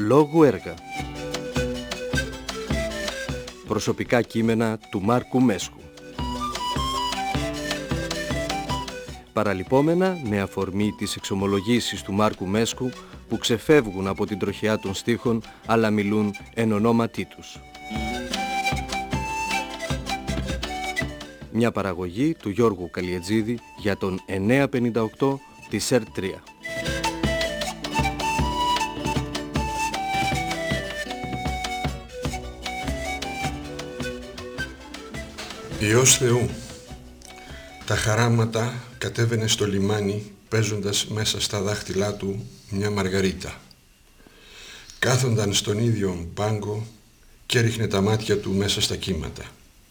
Λόγου έργα. Προσωπικά κείμενα του Μάρκου Μέσκου. Παραλυπόμενα με αφορμή τις εξομολογήσεις του Μάρκου Μέσκου που ξεφεύγουν από την τροχιά των στίχων αλλά μιλούν εν ονόματί τους. Μια παραγωγή του Γιώργου Καλιετζίδη για τον 958 της ΕΡΤ3. Υιός Θεού. Τα χαράματα κατέβαινε στο λιμάνι παίζοντας μέσα στα δάχτυλά του μια μαργαρίτα. Κάθονταν στον ίδιο πάγκο και έριχνε τα μάτια του μέσα στα κύματα.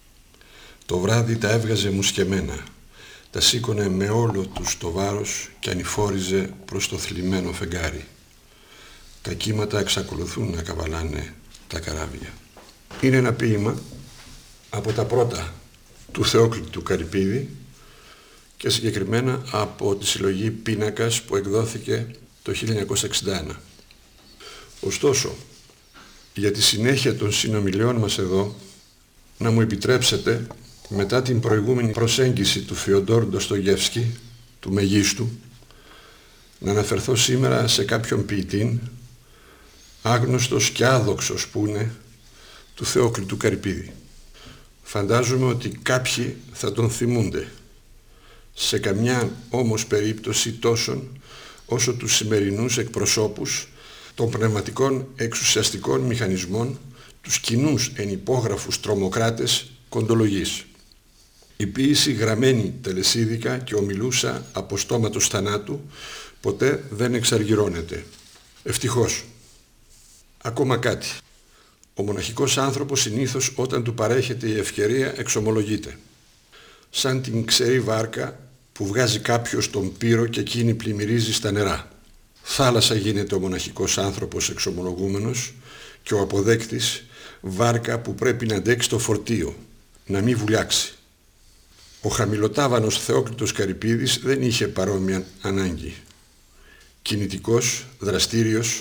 Το βράδυ τα έβγαζε μουσκεμένα, τα σήκωνε με όλο τους το βάρος και ανηφόριζε προς το θλιμμένο φεγγάρι. Τα κύματα εξακολουθούν να καβαλάνε τα καράβια. Είναι ένα ποίημα από τα πρώτα του Θεόκλητου Καρυπίδη και συγκεκριμένα από τη συλλογή Πίνακας που εκδόθηκε το 1961. Ωστόσο, για τη συνέχεια των συνομιλιών μας εδώ, να μου επιτρέψετε, μετά την προηγούμενη προσέγγιση του Φιοντόρ Ντοστογεύσκη, του μεγίστου, να αναφερθώ σήμερα σε κάποιον ποιητή, άγνωστος και άδοξος που είναι, του Θεόκλητου Καρυπίδη. Φαντάζομαι ότι κάποιοι θα τον θυμούνται, σε καμιά όμως περίπτωση τόσον όσο τους σημερινούς εκπροσώπους των πνευματικών εξουσιαστικών μηχανισμών, τους κοινούς ενυπόγραφους τρομοκράτες κοντολογής. Η ποίηση γραμμένη τελεσίδικα και ομιλούσα από στόματος θανάτου ποτέ δεν εξαργυρώνεται. Ευτυχώς. Ακόμα κάτι. Ο μοναχικός άνθρωπος συνήθως όταν του παρέχεται η ευκαιρία εξομολογείται. Σαν την ξερή βάρκα που βγάζει κάποιος τον πύρο και εκείνη πλημμυρίζει στα νερά. Θάλασσα γίνεται ο μοναχικός άνθρωπος εξομολογούμενος και ο αποδέκτης βάρκα που πρέπει να αντέξει το φορτίο, να μην βουλιάξει. Ο χαμηλοτάβανος Θεόκλητος Καρυπίδης δεν είχε παρόμοια ανάγκη. Κινητικός, δραστήριος,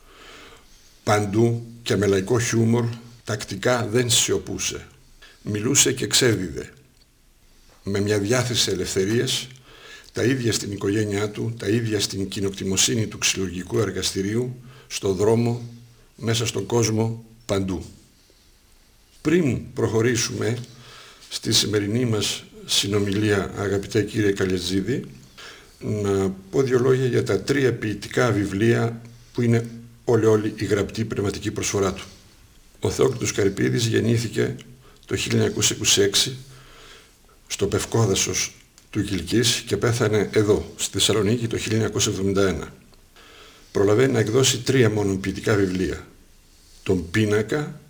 παντού και με λαϊκό χιούμορ, τακτικά δεν σιωπούσε. Μιλούσε και ξέδιδε. Με μια διάθεση ελευθερίας, τα ίδια στην οικογένειά του, τα ίδια στην κοινοκτημοσύνη του ξυλουργικού εργαστηρίου, στο δρόμο, μέσα στον κόσμο, παντού. Πριν προχωρήσουμε στη σημερινή μας συνομιλία, αγαπητέ κύριε Καλιετζίδη, να πω δύο λόγια για τα τρία ποιητικά βιβλία που είναι όλη η γραπτή πνευματική προσφορά του. Ο Θεόκλητος Καρυπίδης γεννήθηκε το 1926 στο Πευκόδασος του Κιλκής και πέθανε εδώ, στη Θεσσαλονίκη, το 1971. Προλαβαίνει να εκδώσει τρία μόνο ποιητικά βιβλία. Τον Πίνακα,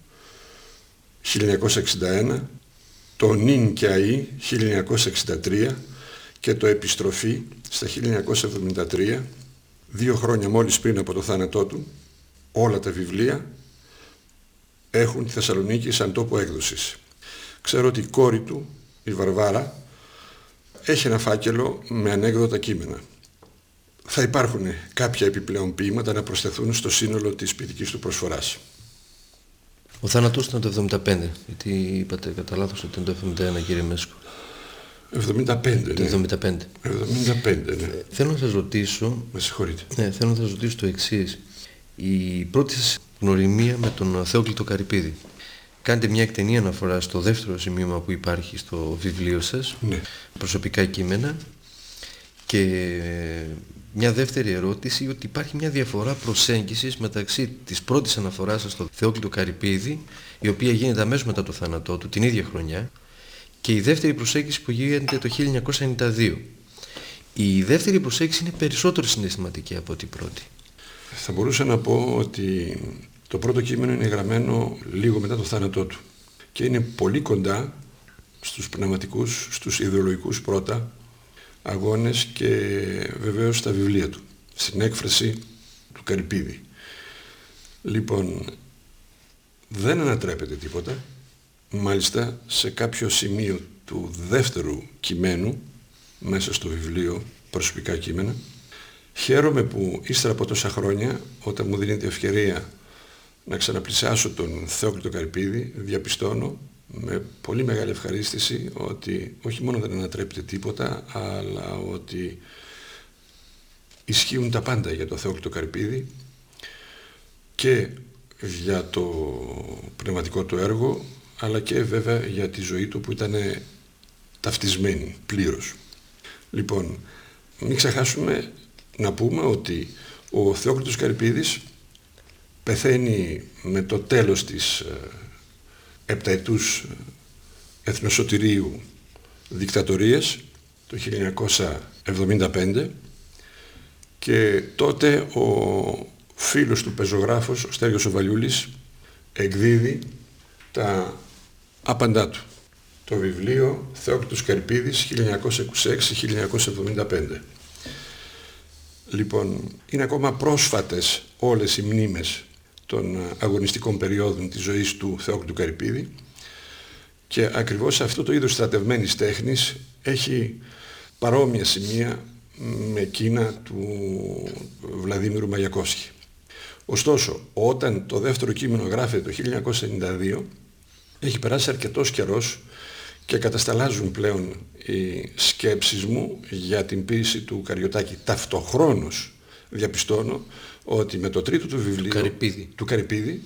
1961, το Νιν και Αΐ, 1963 και το Επιστροφή, στα 1973, 2 χρόνια μόλις πριν από το θάνατό του. Όλα τα βιβλία έχουν τη Θεσσαλονίκη σαν τόπο έκδοσης. Ξέρω ότι η κόρη του, η Βαρβάρα, έχει ένα φάκελο με ανέκδοτα κείμενα. Θα υπάρχουν κάποια επιπλέον ποίηματα να προσθεθούν στο σύνολο της ποιητικής του προσφοράς. Ο θάνατος ήταν το 75, γιατί είπατε κατά λάθος ότι ήταν το 71, κύριε Μέσκο. 75, το 75. 75, ναι. Θέλω να σας ρωτήσω... Με συγχωρείτε. Ναι, θέλω να σας ρωτήσω το εξής. Η πρώτη σας γνωριμία με τον Θεόκλητο Καρυπίδη. Κάνετε μια εκτενή αναφορά στο δεύτερο σημείωμα που υπάρχει στο βιβλίο σας, ναι. Προσωπικά κείμενα, και μια δεύτερη ερώτηση, ότι υπάρχει μια διαφορά προσέγγισης μεταξύ της πρώτης αναφοράς σας στο Θεόκλητο Καρυπίδη, η οποία γίνεται αμέσως μετά το θάνατό του, την ίδια χρονιά, και η δεύτερη προσέγγιση που γίνεται το 1992. Η δεύτερη προσέγγιση είναι περισσότερο συναισθηματική από την πρώτη. Θα μπορούσα να πω ότι το πρώτο κείμενο είναι γραμμένο λίγο μετά το θάνατό του και είναι πολύ κοντά στους πνευματικούς, στους ιδεολογικούς πρώτα αγώνες και βεβαίως στα βιβλία του, στην έκφραση του Καρυπίδη. Λοιπόν, δεν ανατρέπεται τίποτα. Μάλιστα, σε κάποιο σημείο του δεύτερου κειμένου, μέσα στο βιβλίο Προσωπικά κείμενα, χαίρομαι που ύστερα από τόσα χρόνια, όταν μου δίνεται ευκαιρία να ξαναπλησιάσω τον Θεόκλητο Καρυπίδη, διαπιστώνω με πολύ μεγάλη ευχαρίστηση ότι όχι μόνο δεν ανατρέπεται τίποτα, αλλά ότι ισχύουν τα πάντα για τον Θεόκλητο Καρυπίδη και για το πνευματικό του έργο, αλλά και βέβαια για τη ζωή του που ήταν ταυτισμένη πλήρως. Λοιπόν, μην ξεχάσουμε να πούμε ότι ο Θεόκλητος Καρυπίδης πεθαίνει με το τέλος της επταετούς εθνοσωτηρίου δικτατορίας το 1975 και τότε ο φίλος του πεζογράφος, ο Στέργιος ο Βαλιούλης, εκδίδει τα άπαντά του. Το βιβλίο Θεόκλητος Καρυπίδης 1926-1975. Λοιπόν, είναι ακόμα πρόσφατες όλες οι μνήμες των αγωνιστικών περιόδων της ζωής του Θεόκλητου Καρυπίδη και ακριβώς αυτό το είδος στρατευμένης τέχνης έχει παρόμοια σημεία με εκείνα του Βλαδίμηρου Μαγιακόφσκι. Ωστόσο, όταν το δεύτερο κείμενο γράφεται το 1992, έχει περάσει αρκετός καιρός και κατασταλάζουν πλέον οι σκέψεις μου για την ποίηση του Καριωτάκη. Ταυτοχρόνως διαπιστώνω ότι με το τρίτο του βιβλίο του Καρυπίδη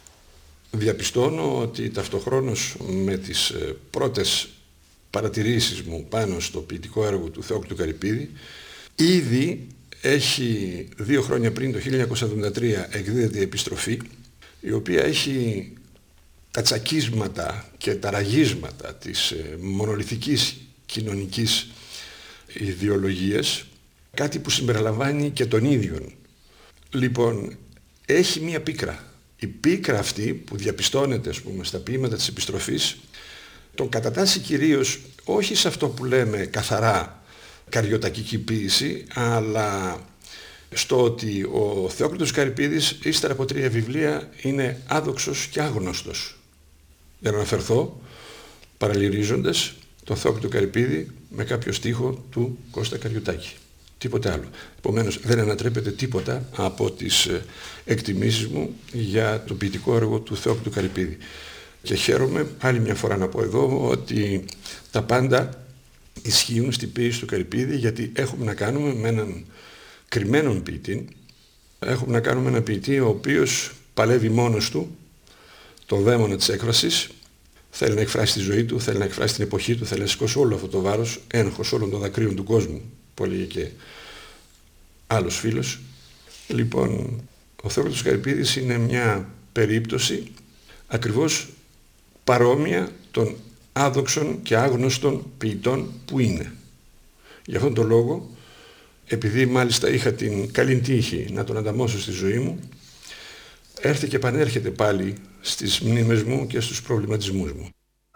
διαπιστώνω ότι ταυτοχρόνως με τις πρώτες παρατηρήσεις μου πάνω στο ποιητικό έργο του Θεόκλητου Καρυπίδη ήδη έχει 2 χρόνια πριν, το 1973, εκδίδεται η επιστροφή, η οποία έχει τα τσακίσματα και τα ραγίσματα της μονολιθικής κοινωνικής ιδεολογίας, κάτι που συμπεριλαμβάνει και τον ίδιον. Λοιπόν, έχει μία πίκρα. Η πίκρα αυτή που διαπιστώνεται, ας πούμε, στα ποίηματα της επιστροφής, τον κατατάσσει κυρίως όχι σε αυτό που λέμε καθαρά καριωτακική ποίηση, αλλά στο ότι ο Θεόκλητος Καρυπίδης ύστερα από 3 βιβλία είναι άδοξος και άγνωστος. Για να αναφερθώ παραλυρίζοντας τον Θεόκλητο Καρυπίδη με κάποιο στίχο του Κώστα Καριωτάκη. Τίποτε άλλο. Επομένως δεν ανατρέπεται τίποτα από τις εκτιμήσεις μου για το ποιητικό έργο του Θεόκλητου Καρυπίδη. Και χαίρομαι άλλη μια φορά να πω εδώ ότι τα πάντα ισχύουν στην ποίηση του Καρυπίδη, γιατί έχουμε να κάνουμε με έναν κρυμμένον ποιητή, έχουμε να κάνουμε έναν ποιητή ο οποίος παλεύει μόνος του τον δαίμονα της έκφρασης, θέλει να εκφράσει τη ζωή του, θέλει να εκφράσει την εποχή του, θέλει να σηκώσει όλο αυτό το βάρος, ένοχος όλων των δακρύων του κόσμου, που έλεγε και άλλος φίλος. Λοιπόν, ο Θεόκλητος Καρυπίδης είναι μια περίπτωση ακριβώς παρόμοια των άδοξων και άγνωστων ποιητών που είναι. Γι' αυτόν τον λόγο, επειδή μάλιστα είχα την καλή τύχη να τον ανταμώσω στη ζωή μου, έρχεται και επανέρχεται πάλι στις μνήμες μου και στους προβληματισμούς μου.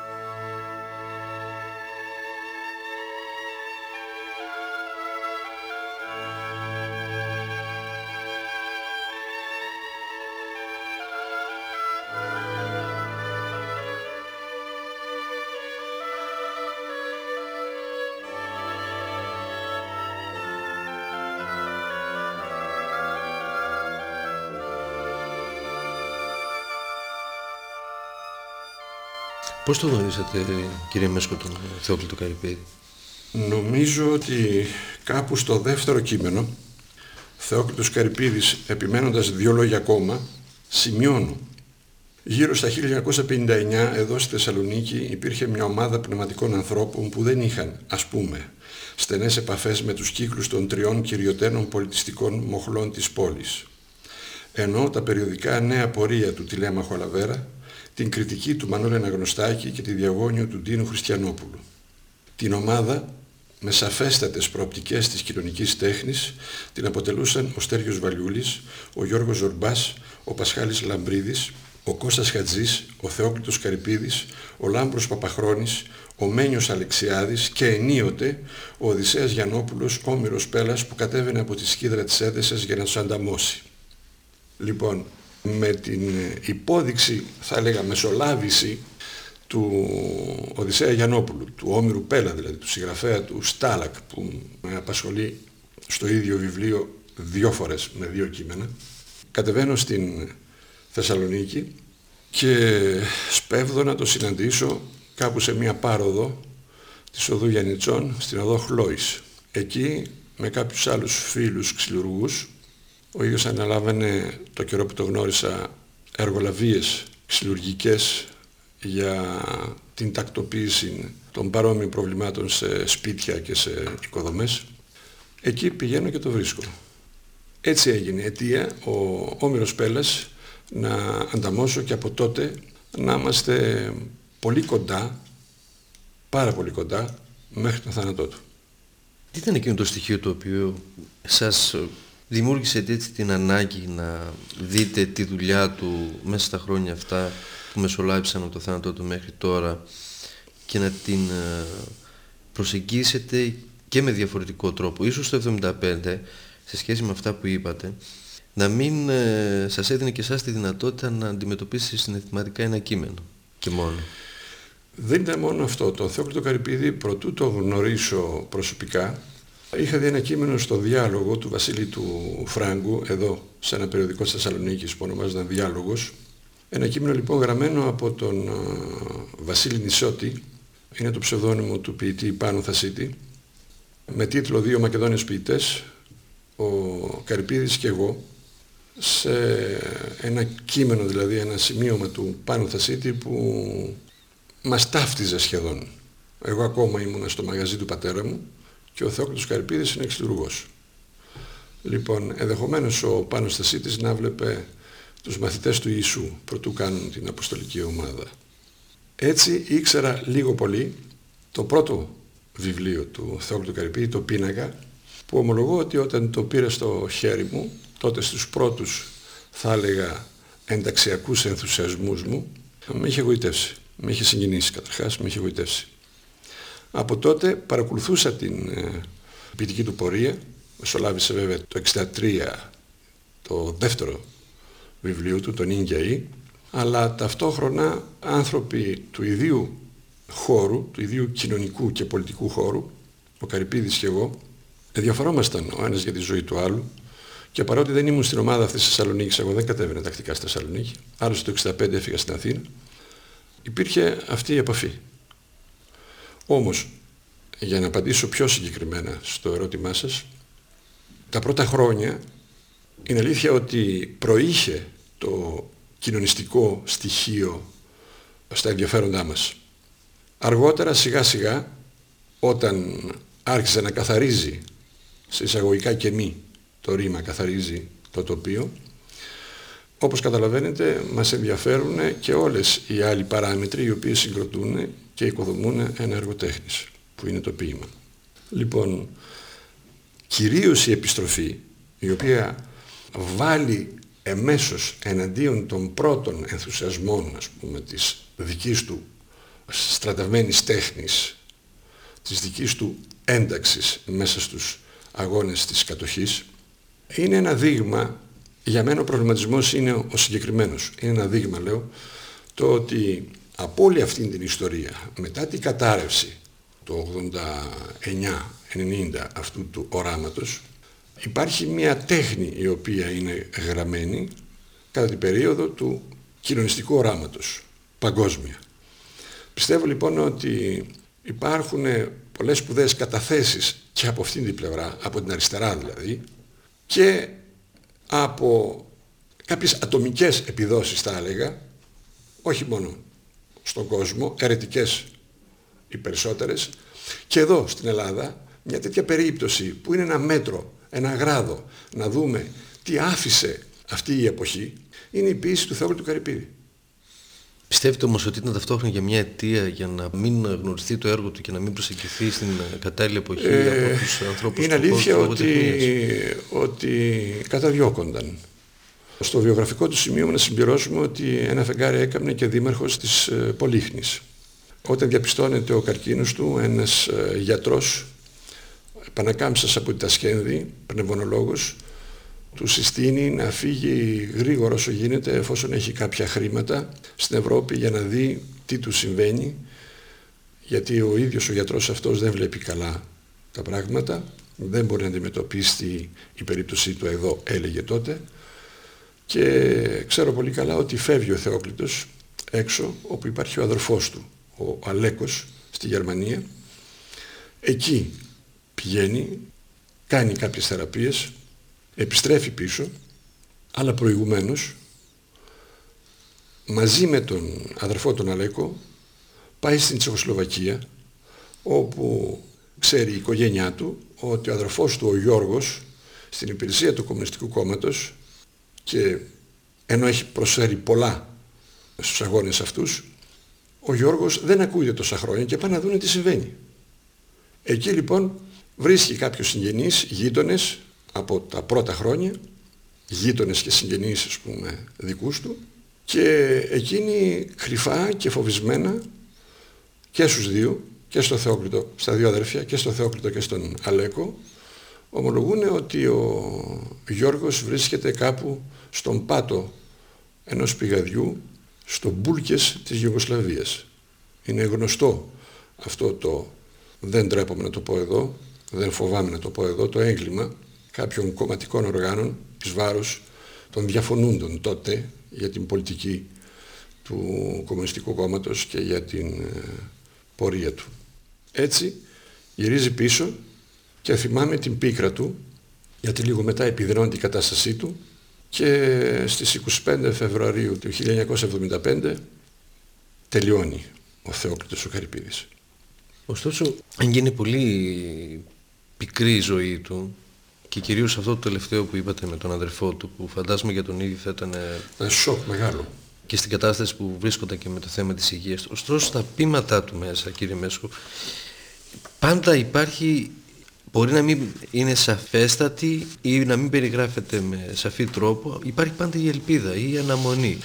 Πώς το γνωρίσατε, κύριε Μέσκο, τον Θεόκλητο Καρυπίδη? Νομίζω ότι κάπου στο δεύτερο κείμενο, Θεόκλητος Καρυπίδης, επιμένοντας 2 λόγια ακόμα, σημειώνω. Γύρω στα 1959, εδώ στη Θεσσαλονίκη, υπήρχε μια ομάδα πνευματικών ανθρώπων που δεν είχαν, ας πούμε, στενές επαφές με τους κύκλους των 3 κυριωτένων πολιτιστικών μοχλών της πόλης. Ενώ τα περιοδικά Νέα Πορεία του Τηλέμαχου Αλαβέρα, την κριτική του Μανώλη Αναγνωστάκη και τη διαγώνιο του Ντίνου Χριστιανόπουλου. Την ομάδα, με σαφέστατες προοπτικές της κοινωνικής τέχνης, την αποτελούσαν ο Στέργιος Βαλιούλης, ο Γιώργος Ζορμπάς, ο Πασχάλης Λαμπρίδης, ο Κώστας Χατζής, ο Θεόκλητος Καρυπίδης, ο Λάμπρος Παπαχρόνης, ο Μένιος Αλεξιάδης και ενίοτε ο Οδυσσέας Γιαννόπουλος, όμηρος Πέλας, που κατέβαινε από τη σκίδρα της Έδεσσας για να τους ανταμώσει. Λοιπόν, με την υπόδειξη, θα έλεγα μεσολάβηση, του Οδυσσέα Γιαννόπουλου, του όμηρου Πέλα, δηλαδή του συγγραφέα του Στάλακ, που με απασχολεί στο ίδιο βιβλίο 2 φορές με 2 κείμενα, κατεβαίνω στην Θεσσαλονίκη και σπέβδω να το συναντήσω κάπου σε μια πάροδο της οδού Γιαννιτσών στην οδό Χλόης. Εκεί με κάποιους άλλους φίλους ξυλουργούς, ο ίδιος αναλάβανε το καιρό που το γνώρισα εργολαβίες ξυλουργικές για την τακτοποίηση των παρόμοιων προβλημάτων σε σπίτια και σε οικοδομές. Εκεί πηγαίνω και το βρίσκω. Έτσι έγινε αιτία ο Όμηρος Πέλλας να ανταμώσω και από τότε να είμαστε πολύ κοντά, πάρα πολύ κοντά, μέχρι τον θάνατό του. Τι ήταν εκείνο το στοιχείο το οποίο σας δημιούργησε έτσι την ανάγκη να δείτε τη δουλειά του μέσα στα χρόνια αυτά που μεσολάβησαν από το θάνατό του μέχρι τώρα και να την προσεγγίσετε και με διαφορετικό τρόπο? Ίσως το 1975, σε σχέση με αυτά που είπατε, να μην σας έδινε και εσάς τη δυνατότητα να αντιμετωπίσετε συναισθηματικά ένα κείμενο και μόνο. Δεν ήταν μόνο αυτό. Τον Θεόκλητο Καρυπίδη, προτού το γνωρίσω προσωπικά, είχα δει ένα κείμενο στο Διάλογο του Βασίλη του Φράγκου, εδώ σε ένα περιοδικό της Θεσσαλονίκης που ονομάζονταν Διάλογος. Ένα κείμενο λοιπόν γραμμένο από τον Βασίλη Νησότη, είναι το ψευδόνυμο του ποιητή Πάνου Θασίτη, με τίτλο «Δύο Μακεδόνες ποιητές», ο Καρυπίδης και εγώ, σε ένα κείμενο, δηλαδή ένα σημείωμα του Πάνου Θασίτη που μας ταύτιζε σχεδόν. Εγώ ακόμα ήμουνα στο μαγαζί του πατέρα μου και ο Θεόκλητος Καρυπίδης είναι εξυλουργός. Λοιπόν, ενδεχομένως ο Πάνος Θασίτης να βλέπε τους μαθητές του Ιησού προτού κάνουν την αποστολική ομάδα. Έτσι ήξερα λίγο πολύ το πρώτο βιβλίο του Θεόκλητου Καρυπίδη, το Πίνακα, που ομολογώ ότι όταν το πήρα στο χέρι μου, τότε στους πρώτους θα έλεγα ενταξιακούς ενθουσιασμούς μου, με είχε εγωιτεύσει. Με είχε συγκινήσει καταρχάς, με είχε εγωιτεύσει. Από τότε παρακολουθούσα την ποιητική του πορεία, μεσολάβησε βέβαια το 1963 το δεύτερο βιβλίο του, τον Ίνγκιαή, αλλά ταυτόχρονα άνθρωποι του ιδίου χώρου, του ιδίου κοινωνικού και πολιτικού χώρου, ο Καρυπίδης και εγώ, ενδιαφερόμασταν ο ένας για τη ζωή του άλλου και παρότι δεν ήμουν στην ομάδα αυτής της Θεσσαλονίκης, εγώ δεν κατέβαινα τακτικά στη Θεσσαλονίκη, άλλωστε το 1965 έφυγα στην Αθήνα, υπήρχε αυτή η επαφή. Όμως, για να απαντήσω πιο συγκεκριμένα στο ερώτημά σας, τα πρώτα χρόνια είναι αλήθεια ότι προείχε το κοινωνιστικό στοιχείο στα ενδιαφέροντά μας. Αργότερα, σιγά σιγά, όταν άρχισε να καθαρίζει, σε εισαγωγικά και μη, το ρήμα καθαρίζει το τοπίο, όπως καταλαβαίνετε μας ενδιαφέρουν και όλες οι άλλοι παράμετροι οι οποίοι συγκροτούν και οικοδομούν ένα έργο τέχνης, που είναι το ποίημα. Λοιπόν, κυρίως η επιστροφή, η οποία βάλει εμέσως εναντίον των πρώτων ενθουσιασμών, ας πούμε, της δικής του στρατευμένης τέχνης, της δικής του ένταξης μέσα στους αγώνες της κατοχής, είναι ένα δείγμα. Για μένα ο προβληματισμός είναι ο συγκεκριμένος. Είναι ένα δείγμα, λέω, το ότι από όλη αυτή την ιστορία, μετά την κατάρρευση το 89-90 αυτού του οράματος, υπάρχει μια τέχνη η οποία είναι γραμμένη κατά την περίοδο του κοινωνιστικού οράματος, παγκόσμια. Πιστεύω λοιπόν ότι υπάρχουν πολλές σπουδαίες καταθέσεις και από αυτήν την πλευρά, από την αριστερά δηλαδή, και από κάποιες ατομικές επιδόσεις θα έλεγα, όχι μόνο στον κόσμο, αιρετικές οι περισσότερες, και εδώ στην Ελλάδα μια τέτοια περίπτωση που είναι ένα μέτρο, ένα γράδο, να δούμε τι άφησε αυτή η εποχή, είναι η ποίηση του Θεόκλητου Καρυπίδη. Πιστεύετε όμως ότι ήταν ταυτόχρονα για μια αιτία για να μην γνωριστεί το έργο του και να μην προσεγγιθεί στην κατάλληλη εποχή από τους ανθρώπους είναι του αλήθεια κόσμου ότι καταδιώκονταν. Στο βιογραφικό του σημείο να συμπληρώσουμε ότι ένα φεγγάρι έκαμνε και δήμαρχος της Πολύχνης. Όταν διαπιστώνεται ο καρκίνος του, ένας γιατρός, επανακάμψας από την Τασχένδη, πνευμονολόγος, του συστήνει να φύγει γρήγορα όσο γίνεται, εφόσον έχει κάποια χρήματα, στην Ευρώπη για να δει τι του συμβαίνει, γιατί ο ίδιος ο γιατρός αυτός δεν βλέπει καλά τα πράγματα, δεν μπορεί να αντιμετωπίσει η περίπτωσή του εδώ, έλεγε τότε, Και ξέρω πολύ καλά ότι φεύγει ο Θεόκλητος έξω, όπου υπάρχει ο αδερφός του, ο Αλέκος, στη Γερμανία. Εκεί πηγαίνει, κάνει κάποιες θεραπείες, επιστρέφει πίσω, αλλά προηγουμένως μαζί με τον αδερφό τον Αλέκο πάει στην Τσεχοσλοβακία, όπου ξέρει η οικογένειά του ότι ο αδερφός του ο Γιώργος στην υπηρεσία του Κομμουνιστικού Κόμματος, και ενώ έχει προσφέρει πολλά στους αγώνες αυτούς, ο Γιώργος δεν ακούγεται τόσα χρόνια και πάνε να δουν τι συμβαίνει. Εκεί λοιπόν βρίσκει κάποιους συγγενείς, γείτονες από τα πρώτα χρόνια, γείτονες και συγγενείς ας πούμε δικούς του, και εκείνοι κρυφά και φοβισμένα και στους δύο, και στο Θεόκλητο, στα δύο αδέρφια, και στο Θεόκλητο και στον Αλέκο, ομολογούν ότι ο Γιώργος βρίσκεται κάπου στον πάτο ενός πηγαδιού, στο Μπούλκες της Ιουγκοσλαβίας. Είναι γνωστό αυτό το, δεν τρέπομαι να το πω εδώ, δεν φοβάμαι να το πω εδώ, το έγκλημα κάποιων κομματικών οργάνων εις βάρος των διαφωνούντων τότε για την πολιτική του Κομμουνιστικού Κόμματος και για την πορεία του. Έτσι γυρίζει πίσω και θυμάμαι την πίκρα του, γιατί λίγο μετά επιδεινώνει η κατάστασή του, και στις 25 Φεβρουαρίου του 1975 τελειώνει ο Θεόκλητος ο Καρυπίδης. Ωστόσο, έγινε πολύ πικρή η ζωή του, και κυρίως αυτό το τελευταίο που είπατε με τον αδερφό του, που φαντάζομαι για τον ίδιο θα ήταν σοκ μεγάλο. Και στην κατάσταση που βρίσκονταν και με το θέμα της υγείας του. Ωστόσο, στα ποίηματά του μέσα, κύριε Μέσκο, πάντα υπάρχει, μπορεί να μην είναι σαφέστατη ή να μην περιγράφεται με σαφή τρόπο, υπάρχει πάντα η ελπίδα ή η αναμονή.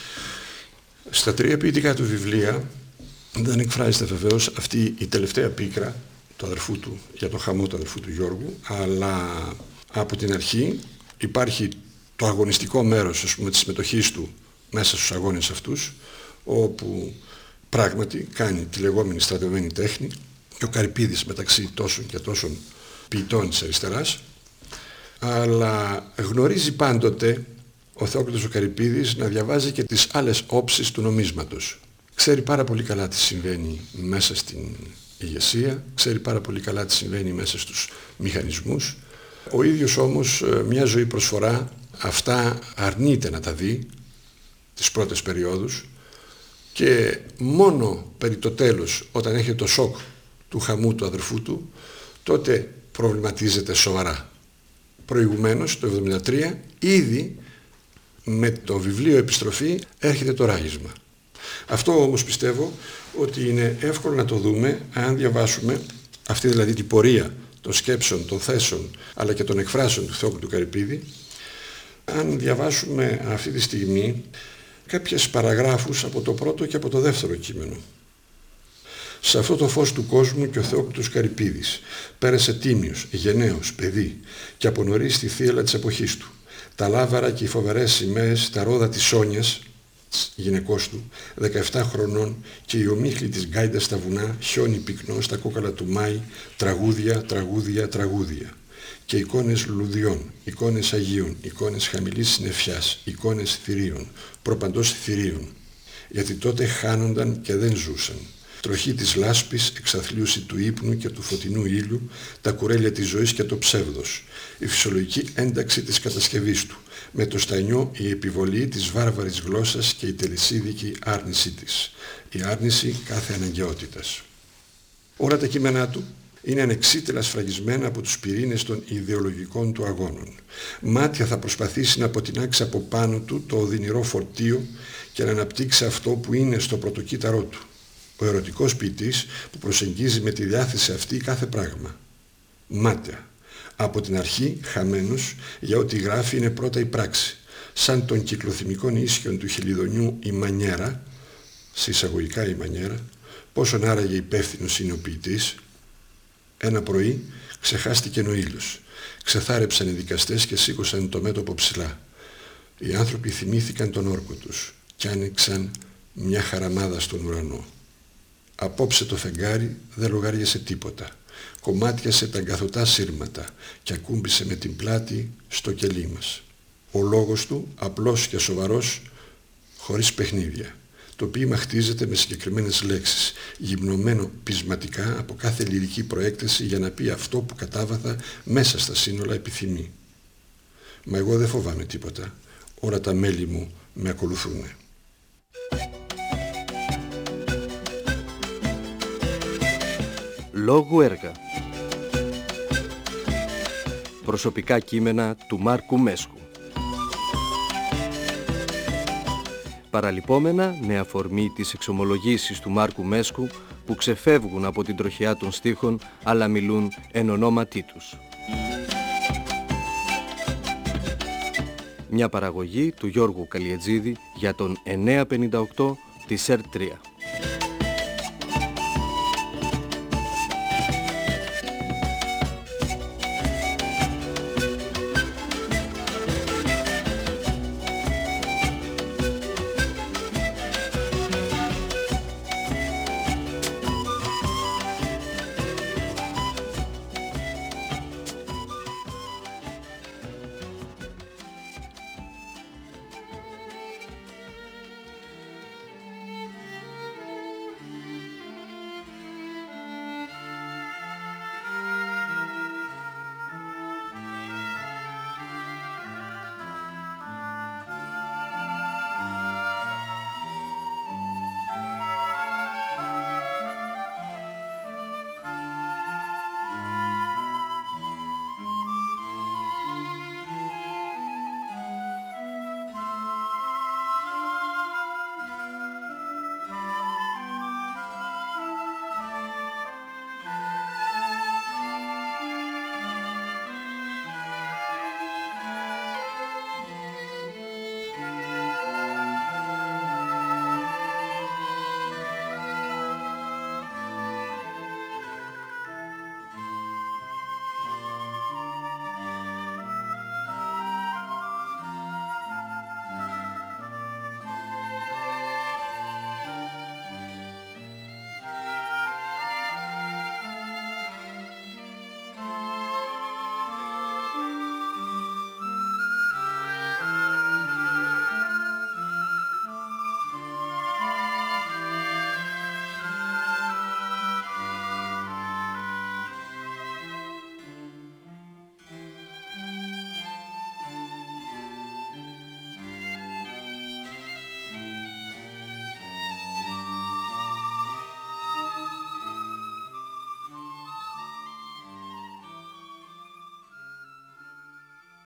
Στα τρία ποιητικά του βιβλία δεν εκφράζεται βεβαίως αυτή η τελευταία πίκρα του αδερφού του, για τον χαμό του αδερφού του Γιώργου, αλλά από την αρχή υπάρχει το αγωνιστικό μέρος, ας πούμε, της συμμετοχής του μέσα στους αγώνες αυτούς, όπου πράγματι κάνει τη λεγόμενη στρατευμένη τέχνη, και ο Καρυπίδης μεταξύ τόσων και τόσων ποιητών της αριστεράς, αλλά γνωρίζει πάντοτε ο Θεόκλητος ο Καρυπίδης να διαβάζει και τις άλλες όψεις του νομίσματος. Ξέρει πάρα πολύ καλά τι συμβαίνει μέσα στην ηγεσία, ξέρει πάρα πολύ καλά τι συμβαίνει μέσα στους μηχανισμούς. Ο ίδιος όμως μια ζωή προσφορά αυτά αρνείται να τα δει τις πρώτες περιόδους, και μόνο περί το τέλος, όταν έχει το σοκ του χαμού του αδερφού του, τότε προβληματίζεται σοβαρά. Προηγουμένως, το 1973, ήδη με το βιβλίο «Επιστροφή» έρχεται το ράγισμα. Αυτό όμως πιστεύω ότι είναι εύκολο να το δούμε αν διαβάσουμε αυτή δηλαδή την πορεία των σκέψεων, των θέσεων αλλά και των εκφράσεων του Θεόκλητου Καρυπίδη, αν διαβάσουμε αυτή τη στιγμή κάποιες παραγράφους από το πρώτο και από το δεύτερο κείμενο. Σε αυτό το φως του κόσμου και ο Θεόκλητος Καρυπίδης πέρασε τίμιος, γενναίος, παιδί, και από νωρίς στη θύελλα της εποχής του. Τα λάβαρα και οι φοβερές σημαίες, τα ρόδα της Σόνιας, της γυναικός του, 17 χρονών, και η ομίχλη της γκάιντας στα βουνά, χιόνι πυκνό στα κόκαλα του Μάη, τραγούδια, τραγούδια, τραγούδια. Και εικόνες λουλουδιών, εικόνες Αγίων, εικόνες χαμηλής συννεφιάς, εικόνες θηρίων, προπαντός θηρίων. Γιατί τότε χάνονταν και δεν ζούσαν. Τροχή της λάσπης, εξαθλίωση του ύπνου και του φωτεινού ήλιου, τα κουρέλια της ζωής και το ψεύδος, η φυσιολογική ένταξη της κατασκευής του, με το στανιό η επιβολή της βάρβαρης γλώσσας και η τελεσίδικη άρνησή της, η άρνηση κάθε αναγκαιότητας. Όλα τα κείμενά του είναι ανεξίτελα σφραγισμένα από τους πυρήνες των ιδεολογικών του αγώνων. Μάτια θα προσπαθήσει να αποτινάξει από πάνω του το οδυνηρό φορτίο και να αναπτύξει αυτό που είναι στο πρωτοκύτταρό του. Ο ερωτικός ποιητής που προσεγγίζει με τη διάθεση αυτή κάθε πράγμα. Μάταια. Από την αρχή χαμένος, για ό,τι γράφει είναι πρώτα η πράξη. Σαν των κυκλοθυμικών ίσιων του Χελιδονιού η μανιέρα, σε εισαγωγικά η μανιέρα, πόσον άραγε υπεύθυνος είναι ο ποιητής. Ένα πρωί ξεχάστηκε ο ήλιος. Ξεθάρεψαν οι δικαστές και σήκωσαν το μέτωπο ψηλά. Οι άνθρωποι θυμήθηκαν τον όρκο τους και άνοιξαν μια χαραμάδα στον ουρανό. Απόψε το φεγγάρι δεν λογάριασε τίποτα. Κομμάτιασε τα αγκαθωτά σύρματα και ακούμπησε με την πλάτη στο κελί μας. Ο λόγος του, απλός και σοβαρός, χωρίς παιχνίδια. Το ποίημα χτίζεται με συγκεκριμένες λέξεις, γυμνωμένο πεισματικά από κάθε λυρική προέκταση για να πει αυτό που κατάβαθα μέσα στα σύνολα επιθυμεί. Μα εγώ δεν φοβάμαι τίποτα. Όλα τα μέλη μου με ακολουθούν. Λόγου έργα. Προσωπικά κείμενα του Μάρκου Μέσκου. Παραλυπόμενα με αφορμή τις εξομολογήσεις του Μάρκου Μέσκου που ξεφεύγουν από την τροχιά των στίχων αλλά μιλούν εν ονόματί τους. Μια παραγωγή του Γιώργου Καλιετζίδη για τον 958 της ΕΡΤ3.